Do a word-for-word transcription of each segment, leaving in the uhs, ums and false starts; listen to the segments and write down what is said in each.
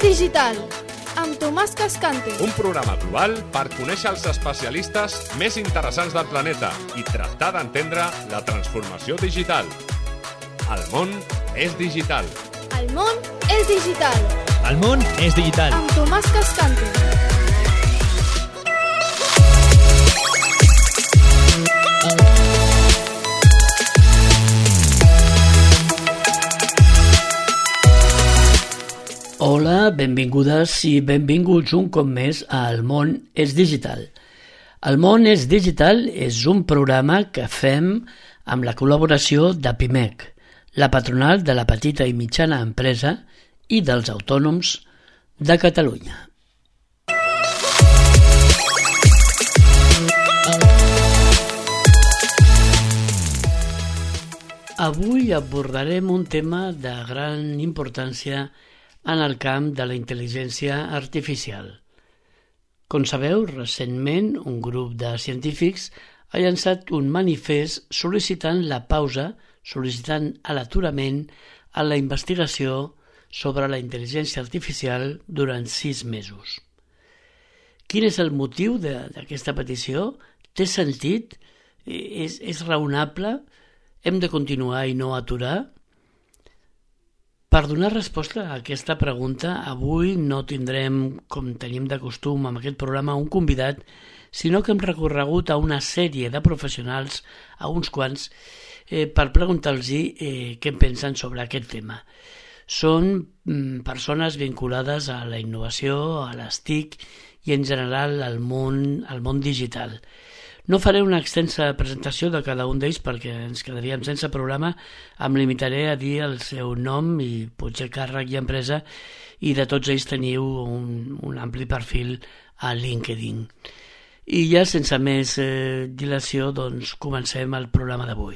digital, amb Tomàs Cascante. Un programa global per conèixer els especialistes més interessants del planeta i tractar d'entendre la transformació digital. El món és digital. El món és digital. El món és digital. Amb Tomàs Cascante. Hola, benvingudes i benvinguts un cop més a El món és digital. El món és digital és un programa que fem amb la col·laboració de Pimec, la patronal de la petita i mitjana empresa i dels autònoms de Catalunya. Avui abordarem un tema de gran importància en el camp de la intel·ligència artificial. Com sabeu, recentment un grup de científics ha llançat un manifest sol·licitant la pausa, sol·licitant l'aturament a la investigació sobre la intel·ligència artificial durant sis mesos. Quin és el motiu d'aquesta petició? Té sentit? És, és raonable? Hem de continuar i no aturar? Per donar resposta a aquesta pregunta, avui no tindrem, com tenim de costum amb aquest programa, un convidat, sinó que hem recorregut a una sèrie de professionals, a uns quants, eh, per preguntar-los eh, què en pensen sobre aquest tema. Són mm, persones vinculades a la innovació, a les T I C i en general al món, al món digital. No faré una extensa presentació de cada un d'ells perquè ens quedaríem sense programa. Em limitaré a dir el seu nom i potser càrrec i empresa, i de tots ells teniu un, un ampli perfil a LinkedIn. I ja sense més eh, dilació, doncs comencem el programa d'avui.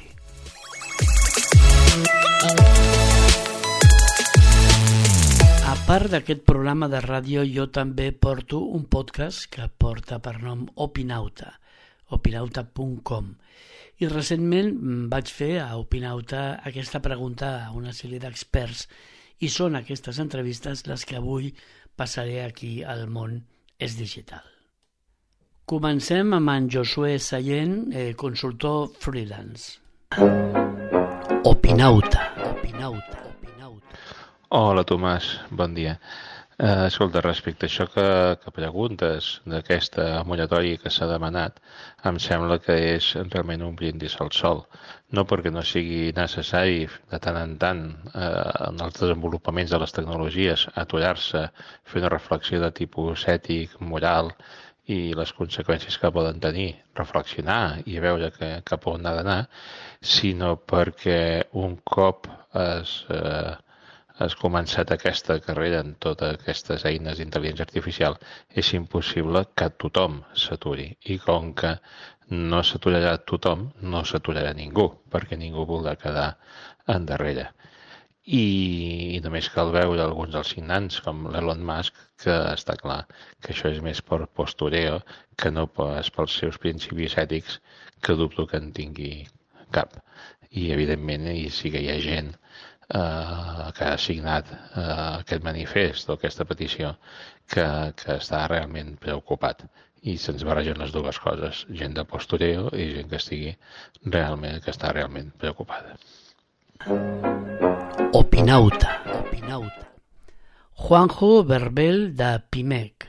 A part d'aquest programa de ràdio, jo també porto un podcast que porta per nom Opinauta, opinauta punt com, i recentment vaig fer a Opinauta aquesta pregunta a una sèrie d'experts, i són aquestes entrevistes les que avui passaré aquí al món és digital. Comencem amb en Josué Sallent, eh, consultor freelance. Opinauta, Opinauta, Opinauta. Hola Tomàs, bon dia. Uh, escolta, respecte a això que, que preguntes d'aquesta moratòria que s'ha demanat, em sembla que és realment un brindis al sol. No perquè no sigui necessari de tant en tant eh, en els desenvolupaments de les tecnologies aturar-se, fer una reflexió de tipus ètic, moral i les conseqüències que poden tenir, reflexionar i veure que, cap on ha d'anar, sinó perquè un cop es... Eh, has començat aquesta carrera en totes aquestes eines d'intel·ligència artificial, és impossible que tothom s'aturi. I com que no s'aturarà tothom, no s'aturarà ningú, perquè ningú voldrà quedar endarrere. I, I només cal veure alguns dels signants, com l'Elon Musk, que està clar que això és més per postureo que no pas pels seus principis ètics, que dubto que en tingui cap. I, evidentment, i sí que hi ha gent Uh, que ha signat uh, aquest manifest o aquesta petició que, que està realment preocupat, i se'ns barregen les dues coses, gent de postureo i gent que estigui realment, que està realment preocupada. Opinauta, Opinauta. Juanjo Verbel de Pimec.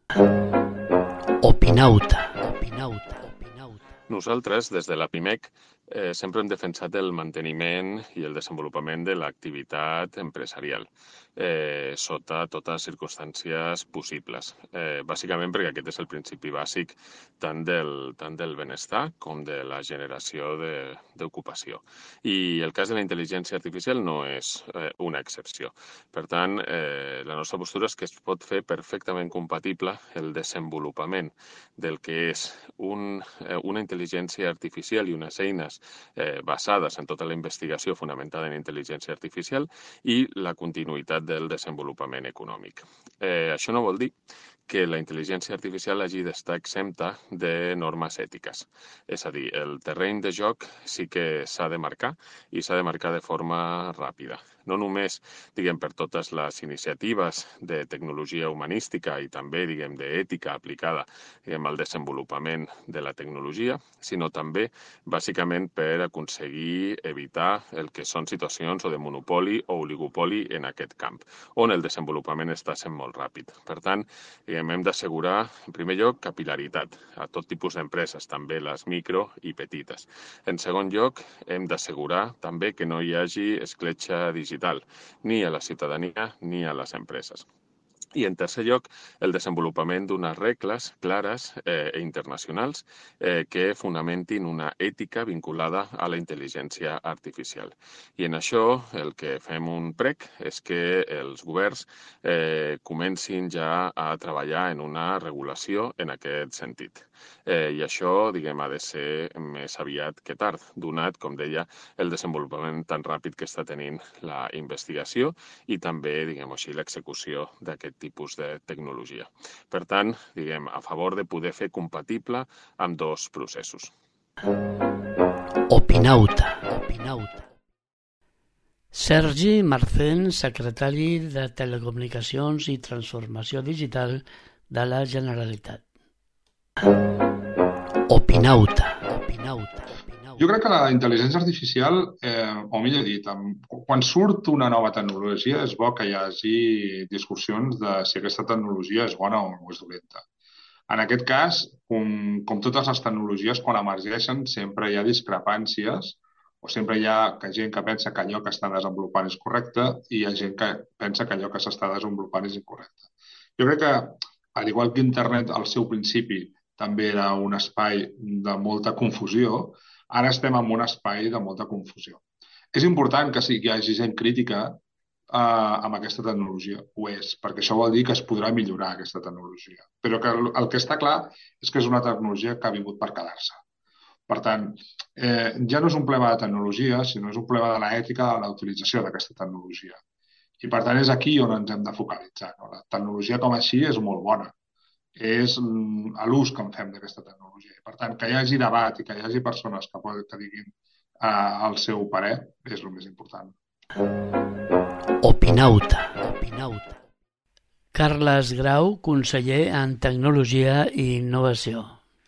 Opinauta, Opinauta, Opinauta. Nosaltres, des de la Pimec, Eh, sempre hem defensat el manteniment i el desenvolupament de l'activitat empresarial eh, sota totes les circumstàncies possibles. Eh, bàsicament perquè aquest és el principi bàsic tant del, tant del benestar com de la generació d'ocupació. I el cas de la intel·ligència artificial no és eh, una excepció. Per tant, eh, la nostra postura és que es pot fer perfectament compatible el desenvolupament del que és un, eh, una intel·ligència artificial i unes eines eh, basades en tota la investigació fonamentada en intel·ligència artificial i la continuïtat del desenvolupament econòmic. Eh, això no vol dir que la intel·ligència artificial hagi d'estar exempta de normes ètiques. És a dir, el terreny de joc sí que s'ha de marcar i s'ha de marcar de forma ràpida. No només, diguem, per totes les iniciatives de tecnologia humanística i també, diguem, d'ètica aplicada, diguem, al desenvolupament de la tecnologia, sinó també, bàsicament, per aconseguir evitar el que són situacions o de monopoli o oligopoli en aquest camp, on el desenvolupament està sent molt ràpid. Per tant, diguem, hem d'assegurar, en primer lloc, capilaritat a tot tipus d'empreses, també les micro i petites. En segon lloc, hem d'assegurar també que no hi hagi escletxa digital ni a la ciutadania ni a les empreses. I, en tercer lloc, el desenvolupament d'unes regles clares eh, i internacionals eh, que fonamentin una ètica vinculada a la intel·ligència artificial. I en això el que fem un prec és que els governs eh, comencin ja a treballar en una regulació en aquest sentit. Eh, I això, diguem, ha de ser més aviat que tard, donat, com deia, el desenvolupament tan ràpid que està tenint la investigació i també, diguem així, l'execució d'aquest tipus de tecnologia. Per tant, diguem, a favor de poder fer compatible amb dos processos. Opinauta. Opinauta. Sergi Marcén, secretari de Telecomunicacions i Transformació Digital de la Generalitat. Opinauta. Opinauta. Jo crec que la intel·ligència artificial, eh, o millor dit, quan surt una nova tecnologia és bo que hi hagi discussions de si aquesta tecnologia és bona o és dolenta. En aquest cas, com, com totes les tecnologies, quan emergeixen sempre hi ha discrepàncies o sempre hi ha gent que pensa que allò que està desenvolupant és correcte i hi ha gent que pensa que allò que s'està desenvolupant és incorrecte. Jo crec que, al igual que internet al seu principi també era un espai de molta confusió, ara estem en un espai de molta confusió. És important que sí que hi hagi gent crítica eh, amb aquesta tecnologia, ho és, perquè això vol dir que es podrà millorar aquesta tecnologia. Però que el, el que està clar és que és una tecnologia que ha vingut per quedar-se. Per tant, eh, ja no és un problema de tecnologia, sinó és un problema de l'ètica de la utilització d'aquesta tecnologia. I per tant és aquí on ens hem de focalitzar. No? La tecnologia com així és molt bona. És a l'ús que en fem d'aquesta tecnologia. Per tant, que hi hagi debat i que hi hagi persones que, poden, que diguin eh, el seu parer és el més important. Opinauta. Opinauta. Carles Grau, conseller en Tecnologia i Innovació.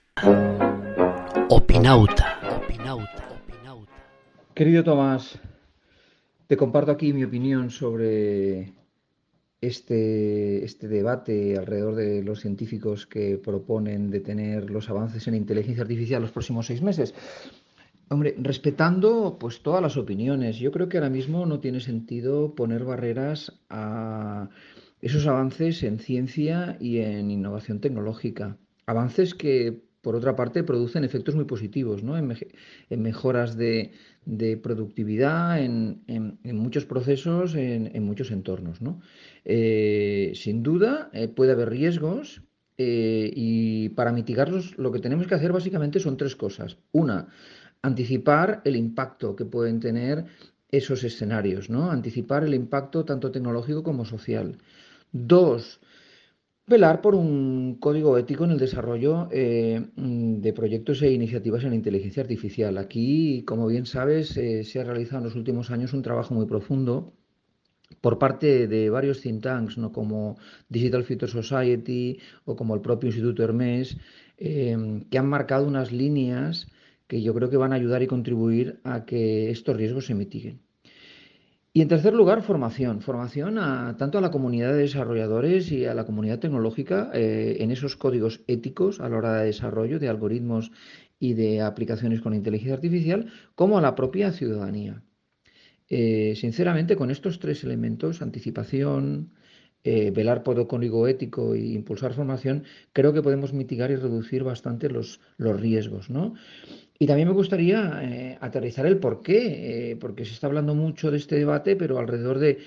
Opinauta. Opinauta. Opinauta. Querido Tomás, te comparto aquí mi opinión sobre Este, este debate alrededor de los científicos que proponen detener los avances en inteligencia artificial los próximos seis meses. Hombre, respetando pues todas las opiniones, yo creo que ahora mismo no tiene sentido poner barreras a esos avances en ciencia y en innovación tecnológica. Avances que, por otra parte, producen efectos muy positivos, ¿no? En, me en mejoras de, de productividad, en, en, en muchos procesos, en, en muchos entornos, ¿no? Eh, sin duda, eh, puede haber riesgos eh, y para mitigarlos lo que tenemos que hacer básicamente son tres cosas. Una, anticipar el impacto que pueden tener esos escenarios, ¿no? Anticipar el impacto tanto tecnológico como social. Dos, velar por un código ético en el desarrollo eh, de proyectos e iniciativas en inteligencia artificial. Aquí, como bien sabes, eh, se ha realizado en los últimos años un trabajo muy profundo por parte de varios think tanks, ¿no? Como Digital Future Society o como el propio Instituto Hermes, eh, que han marcado unas líneas que yo creo que van a ayudar y contribuir a que estos riesgos se mitiguen. Y en tercer lugar, formación. Formación a, tanto a la comunidad de desarrolladores y a la comunidad tecnológica eh, en esos códigos éticos a la hora de desarrollo de algoritmos y de aplicaciones con inteligencia artificial, como a la propia ciudadanía. Eh, sinceramente, con estos tres elementos, anticipación, eh, velar por el código ético e impulsar formación, creo que podemos mitigar y reducir bastante los, los riesgos, ¿no? Y también me gustaría eh, aterrizar el por qué, eh, porque se está hablando mucho de este debate, pero alrededor de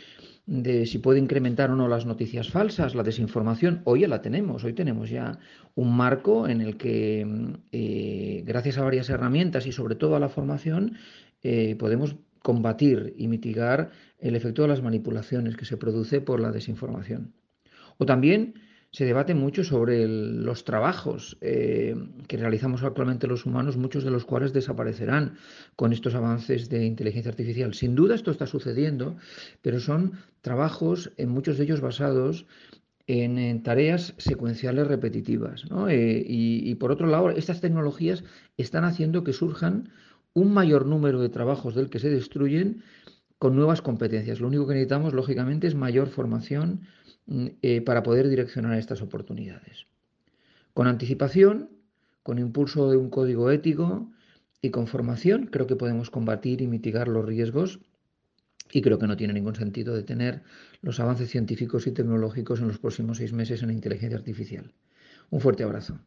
de si puede incrementar o no las noticias falsas, la desinformación. Hoy ya la tenemos, hoy tenemos ya un marco en el que, eh, gracias a varias herramientas y sobre todo a la formación, eh, podemos combatir y mitigar el efecto de las manipulaciones que se produce por la desinformación. O también se debate mucho sobre el, los trabajos eh, que realizamos actualmente los humanos, muchos de los cuales desaparecerán con estos avances de inteligencia artificial. Sin duda esto está sucediendo, pero son trabajos, en muchos de ellos basados en, en tareas secuenciales repetitivas, ¿no? Eh, y, y por otro lado, estas tecnologías están haciendo que surjan un mayor número de trabajos del que se destruyen con nuevas competencias. Lo único que necesitamos, lógicamente, es mayor formación eh, para poder direccionar estas oportunidades. Con anticipación, con impulso de un código ético y con formación, creo que podemos combatir y mitigar los riesgos, y creo que no tiene ningún sentido detener los avances científicos y tecnológicos en los próximos seis meses en la inteligencia artificial. Un fuerte abrazo.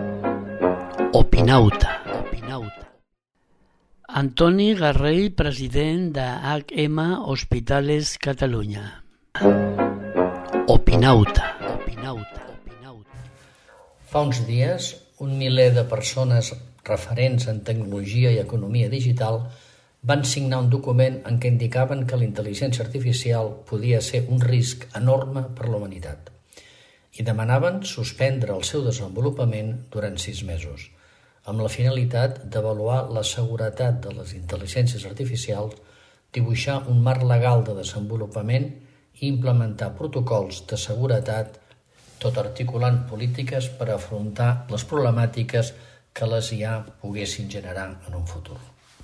Opinauta. Opinauta. Antoni Garrell, president de H M Hospitales Catalunya. Opinauta. Opinauta. Opinauta. Fa uns dies, un miler de persones referents en tecnologia i economia digital van signar un document en què indicaven que la intel·ligència artificial podia ser un risc enorme per la humanitat i demanaven suspendre el seu desenvolupament durant sis mesos, amb la finalitat d'avaluar la seguretat de les intel·ligències artificials, dibuixar un marc legal de desenvolupament i implementar protocols de seguretat, tot articulant polítiques per afrontar les problemàtiques que les I A poguessin generar en un futur.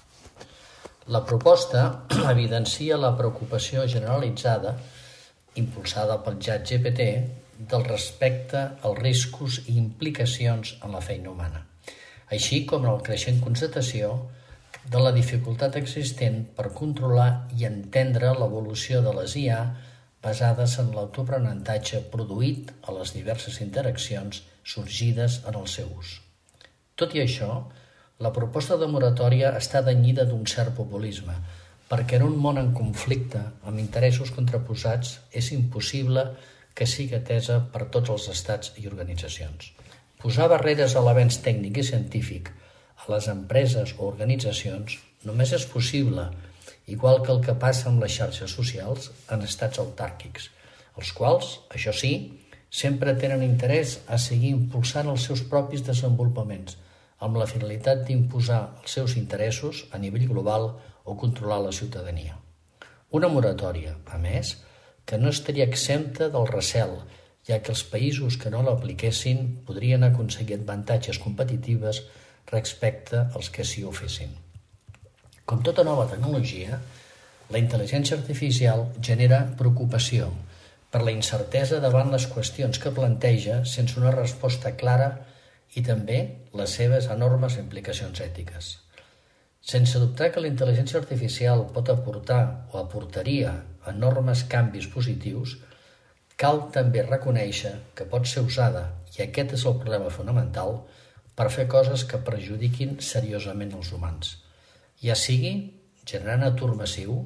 La proposta evidencia la preocupació generalitzada, impulsada pel ChatGPT, del respecte als riscos i implicacions en la feina humana, així com la creixent constatació de la dificultat existent per controlar i entendre l'evolució de les I A basades en l'autoaprenentatge produït a les diverses interaccions sorgides en el seu ús. Tot i això, la proposta de moratòria està tenyida d'un cert populisme, perquè en un món en conflicte, amb interessos contraposats, és impossible que sigui atesa per tots els estats i organitzacions. Posar barreres a l'avenç tècnic i científic a les empreses o organitzacions només és possible, igual que el que passa amb les xarxes socials en estats autàrquics, els quals, això sí, sempre tenen interès a seguir impulsant els seus propis desenvolupaments, amb la finalitat d'imposar els seus interessos a nivell global o controlar la ciutadania. Una moratòria, a més, que no estaria exempta del recel, ja que els països que no l'apliquessin podrien aconseguir avantatges competitives respecte als que sí ho fessin. Com tota nova tecnologia, la intel·ligència artificial genera preocupació per la incertesa davant les qüestions que planteja sense una resposta clara i també les seves enormes implicacions ètiques. Sense dubtar que la intel·ligència artificial pot aportar o aportaria enormes canvis positius, cal també reconèixer que pot ser usada, i aquest és el problema fonamental, per fer coses que perjudiquin seriosament els humans, ja sigui generant atur massiu,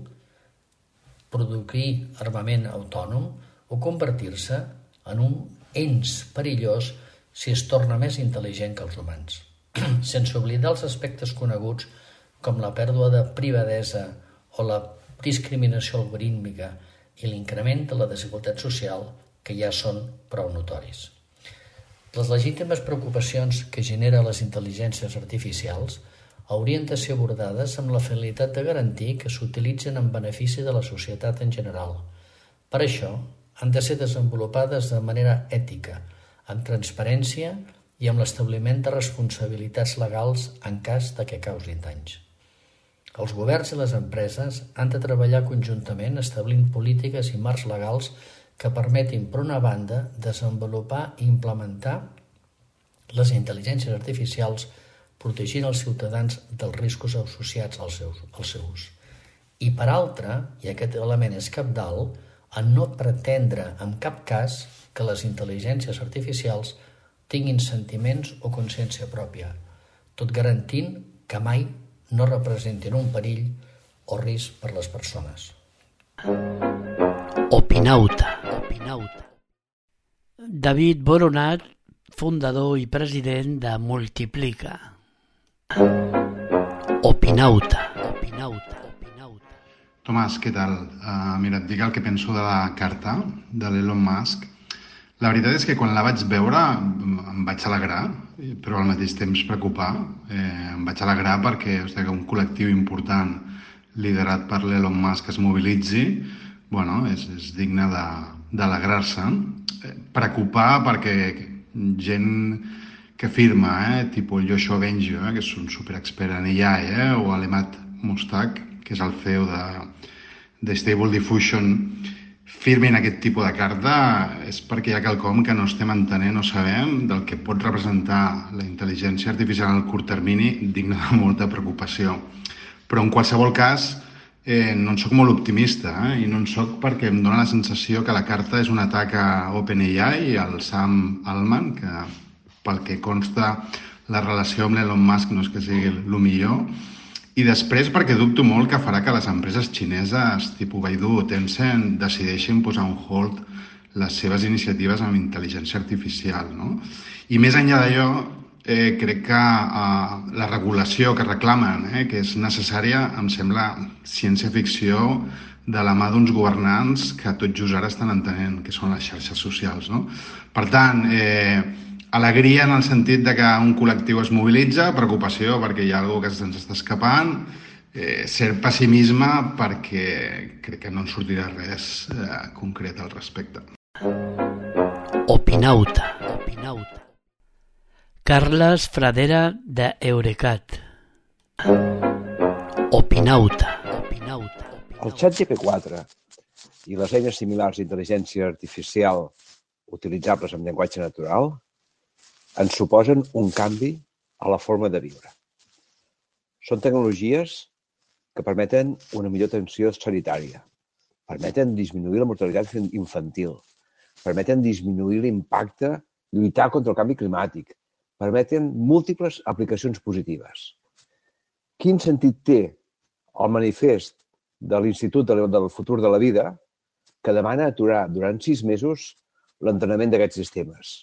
produir armament autònom o convertir-se en un ens perillós si es torna més intel·ligent que els humans, sense oblidar els aspectes coneguts com la pèrdua de privadesa o la discriminació algorítmica i l'increment de la desigualtat social que ja són prou notoris. Les legítimes preocupacions que genera les intel·ligències artificials haurien de ser abordades amb la finalitat de garantir que s'utilitzen en benefici de la societat en general. Per això, han de ser desenvolupades de manera ètica, amb transparència i amb l'establiment de responsabilitats legals en cas de que causin danys. Els governs i les empreses han de treballar conjuntament establint polítiques i marcs legals que permetin, per una banda, desenvolupar i implementar les intel·ligències artificials protegint els ciutadans dels riscos associats al seu, al seu ús. I per altra, i aquest element és cabdal, en no pretendre en cap cas que les intel·ligències artificials tinguin sentiments o consciència pròpia, tot garantint que mai no representin un perill o risc per les persones. Opinauta. Opinauta. Opinauta. David Boronat, fundador i president de Multiplica. Opinauta. Opinauta. Opinauta. Tomàs, què tal? Uh, mira, et dic el que penso de la carta de l'Elon Musk. La veritat és que quan la vaig veure em vaig alegrar, però al mateix temps preocupar. Eh, em vaig alegrar perquè hosti, que un col·lectiu important liderat per l'Elon Musk es mobilitzi, bueno, és, és digne d'alegrar-se. Eh, preocupar perquè gent que firma, eh, tipus el Yoshua Bengio, eh, que és un superexpert en A I, eh, o l'Emad Mustak, que és el C E O de, de Stable Diffusion, firmin aquest tipus de carta és perquè hi ha quelcom que no estem entenent o sabem del que pot representar la intel·ligència artificial en el curt termini, digne de molta preocupació. Però en qualsevol cas, eh, no en soc molt optimista, eh, i no en soc perquè em dóna la sensació que la carta és un atac a OpenAI i al Sam Altman, que pel que consta la relació amb l'Elon Musk no és que sigui el millor, i després perquè dubto molt que farà que les empreses xineses tipus Baidu o Tencent decideixin posar un hold les seves iniciatives amb intel·ligència artificial, no? I més enllà d'allò, eh, crec que eh, la regulació que reclamen, eh, que és necessària, em sembla ciència-ficció de la mà d'uns governants que tot just ara estan entenent que són les xarxes socials, no? Per tant, eh, alegria en el sentit de que un col·lectiu es mobilitza, preocupació perquè hi ha alguna cosa que se'ns està escapant, eh, cert pessimisme perquè crec que no en sortirà res eh, concret al respecte. Opinauta. Opinauta. Carles Fradera de Eurecat. Opinauta. Opinauta. El ChatGPT quatre i les eines similars d'intel·ligència artificial utilitzables amb llenguatge natural ens suposen un canvi a la forma de viure. Són tecnologies que permeten una millor atenció sanitària, permeten disminuir la mortalitat infantil, permeten disminuir l'impacte, lluitar contra el canvi climàtic, permeten múltiples aplicacions positives. Quin sentit té el manifest de l'Institut del Futur de la Vida que demana aturar durant sis mesos l'entrenament d'aquests sistemes?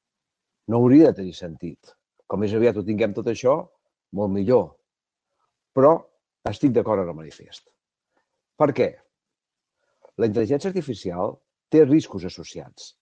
No hauria de tenir sentit. Com més aviat ho tinguem tot això, molt millor. Però estic d'acord amb el manifest. Per què? La intel·ligència artificial té riscos associats.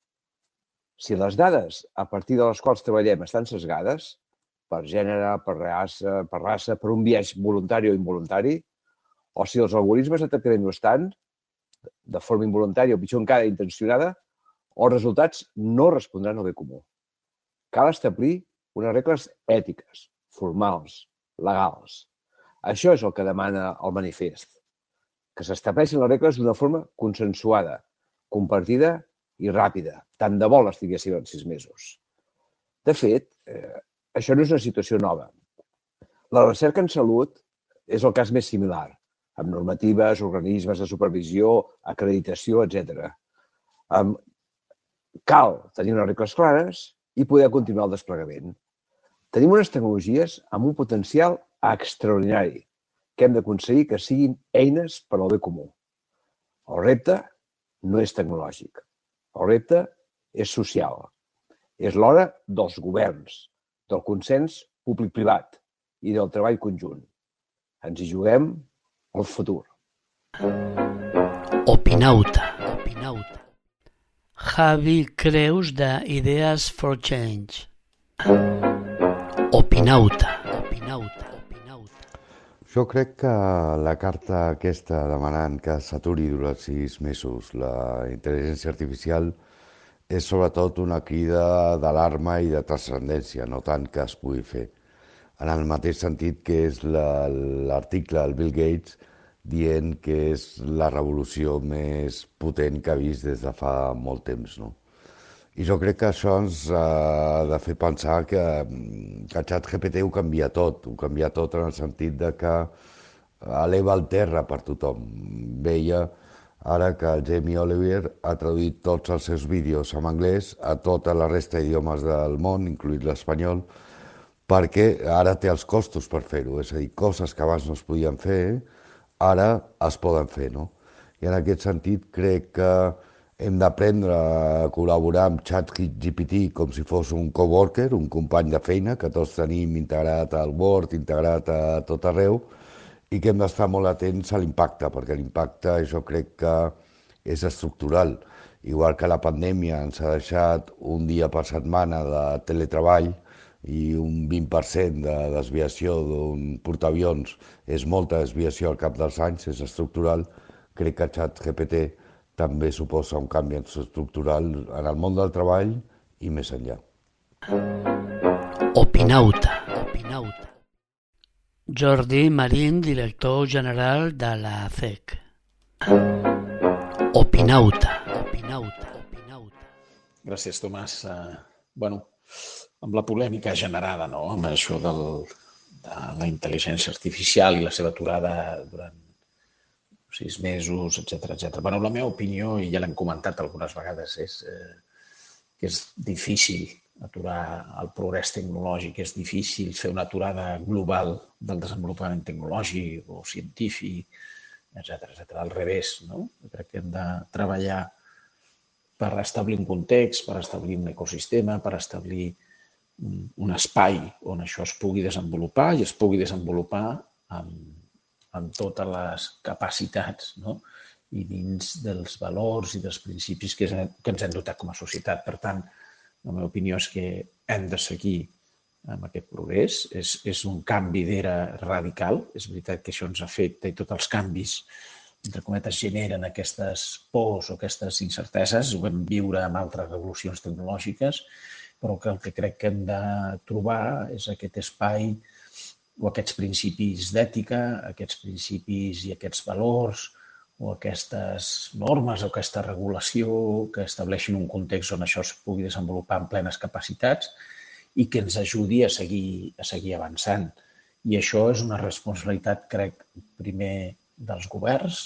Si les dades a partir de les quals treballem estan sesgades, per gènere, per raça, per raça, per un biaix voluntari o involuntari, o si els algoritmes de tractament ho estan, de forma involuntària o pitjor encara intencionada, els resultats no respondran al bé comú. Cal establir unes regles ètiques, formals, legals. Això és el que demana el manifest, que s'estableixin les regles d'una forma consensuada, compartida i ràpida, tant de bo les tinguéssim en sis mesos. De fet, eh, això no és una situació nova. La recerca en salut és el cas més similar, amb normatives, organismes de supervisió, acreditació, etcètera. Um, cal tenir unes regles clares i poder continuar el desplegament. Tenim unes tecnologies amb un potencial extraordinari que hem d'aconseguir que siguin eines per al bé comú. El repte no és tecnològic. El repte és social. És l'hora dels governs, del consens públic-privat i del treball conjunt. Ens hi juguem el futur. Opinauta. Opinauta. Javi Creus de Ideas for Change. Opinauta. Opinauta. Opinauta. Jo crec que la carta aquesta demanant que s'aturi durant sis mesos la intel·ligència artificial és sobretot una crida d'alarma i de transcendència, no tant que es pugui fer. En el mateix sentit que és l'article del Bill Gates dient que és la revolució més potent que ha vist des de fa molt temps, no? I jo crec que això ens ha de fer pensar que, que el ChatGPT ho canvia tot, ho canvia tot en el sentit de que eleva el terra per tothom. Veia ara que el Jamie Oliver ha traduït tots els seus vídeos en anglès a tota la resta d'idiomes del món, inclòs l'espanyol, perquè ara té els costos per fer-ho, és a dir, coses que abans no es podien fer, ara es poden fer, no? I en aquest sentit crec que Hem d'aprendre a col·laborar amb ChatGPT com si fos un coworker, un company de feina que tots tenim integrat al Word, integrat a tot arreu, i que hem d'estar molt atents a l'impacte, perquè l'impacte jo crec que és estructural. Igual que la pandèmia ens ha deixat un dia per setmana de teletreball i un vint per cent de desviació d'un portaavions és molta desviació al cap dels anys, és estructural, crec que ChatGPT també suposa un canvi estructural en el món del treball i més enllà. Opinauta. Opinauta. Jordi Marín, director general de la C E C. Opinauta. Opinauta. Opinauta. Gràcies, Tomàs. Uh, bueno, amb la polèmica generada, no?, amb això del, de la intel·ligència artificial i la seva aturada durant sis mesos, etcètera, etcètera. Bueno, la meva opinió, i ja l'hem comentat algunes vegades, és eh, que és difícil aturar el progrés tecnològic, és difícil fer una aturada global del desenvolupament tecnològic o científic, etcètera, etcètera. Al revés, no? Crec que hem de treballar per establir un context, per establir un ecosistema, per establir un espai on això es pugui desenvolupar i es pugui desenvolupar amb amb totes les capacitats, no?, i dins dels valors i dels principis que ens hem dotat com a societat. Per tant, la meva opinió és que hem de seguir amb aquest progrés. És, és un canvi d'era radical. És veritat que això ens afecta i tots els canvis, entre cometes, generen aquestes pors o aquestes incerteses. Ho vam viure amb altres revolucions tecnològiques, però que el que crec que hem de trobar és aquest espai o aquests principis d'ètica, aquests principis i aquests valors o aquestes normes o aquesta regulació que estableixin un context on això es pugui desenvolupar amb plenes capacitats i que ens ajudi a seguir, a seguir avançant. I això és una responsabilitat, crec, primer dels governs,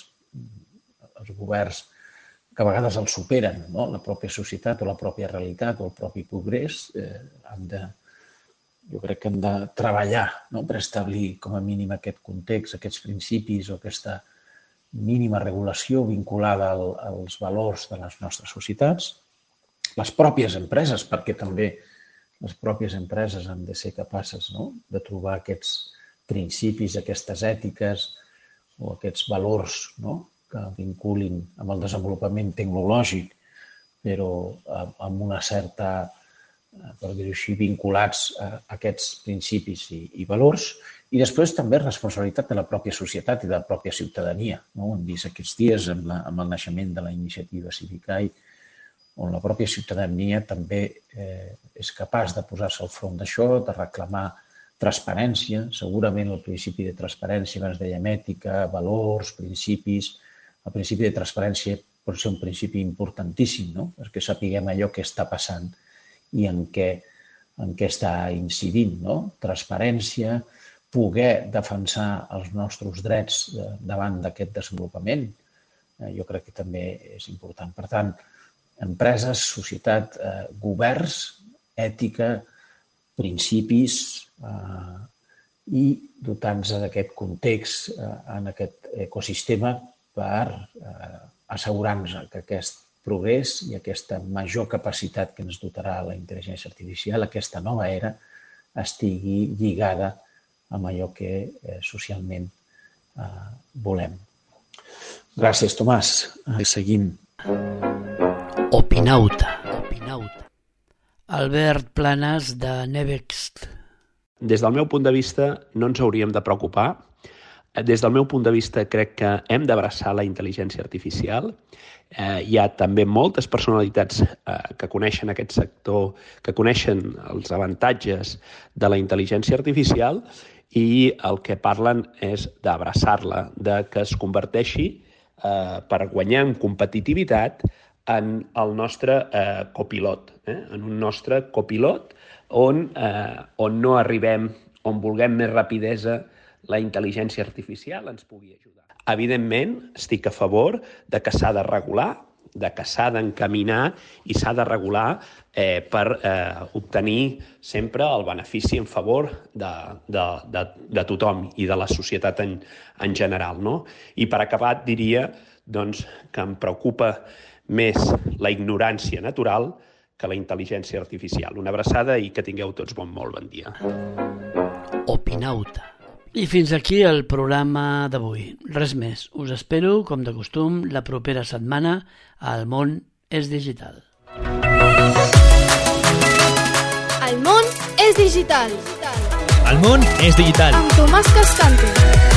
els governs que a vegades els superen, no?, la pròpia societat o la pròpia realitat o el propi progrés, eh, han de jo crec que hem de treballar, no?, per establir com a mínim aquest context, aquests principis o aquesta mínima regulació vinculada al, als valors de les nostres societats. Les pròpies empreses, perquè també les pròpies empreses han de ser capaces, no?, de trobar aquests principis, aquestes ètiques o aquests valors, no?, que vinculin amb el desenvolupament tecnològic, però amb una certa, per dir-ho així, vinculats a aquests principis i, i valors. I després també responsabilitat de la pròpia societat i de la pròpia ciutadania. No? Ho hem vist aquests dies amb, la, amb el naixement de la iniciativa Civicae, on la pròpia ciutadania també eh, és capaç de posar-se al front d'això, de reclamar transparència. Segurament el principi de transparència, abans dèiem ètica, valors, principis. El principi de transparència pot ser un principi importantíssim, no?, perquè sapiguem allò que està passant i en què, en què està incidint, no? Transparència, poder defensar els nostres drets davant d'aquest desenvolupament, eh, jo crec que també és important. Per tant, empreses, societat, eh, governs, ètica, principis eh, i dotant-se d'aquest context, eh, en aquest ecosistema per eh, assegurar-nos que aquest progrés i aquesta major capacitat que ens dotarà la intel·ligència artificial, aquesta nova era, estigui lligada amb allò que eh, socialment eh, volem. Gràcies, Tomàs. I seguim. Opinauta. Opinauta. Albert Planas, de Nevext. Des del meu punt de vista, no ens hauríem de preocupar. Des del meu punt de vista, crec que hem d'abraçar la intel·ligència artificial. Eh, hi ha també moltes personalitats eh, que coneixen aquest sector, que coneixen els avantatges de la intel·ligència artificial i el que parlen és d'abraçar-la, de que es converteixi eh, per guanyar en competitivitat en el nostre eh, copilot, eh? en un nostre copilot on, eh, on no arribem, on vulguem més rapidesa, la intel·ligència artificial ens pugui ajudar. Evidentment, estic a favor de que s'ha de regular, de que s'ha d'encaminar i s'ha de regular eh, per eh, obtenir sempre el benefici en favor de, de, de, de tothom i de la societat en, en general. No? I per acabar, diria doncs, que em preocupa més la ignorància natural que la intel·ligència artificial. Una abraçada i que tingueu tots bon molt bon dia. Opinauta. I fins aquí el programa d'avui. Res més. Us espero, com de costum, la propera setmana al Món és Digital. El món és digital. El món és digital. Amb Tomàs Cascante.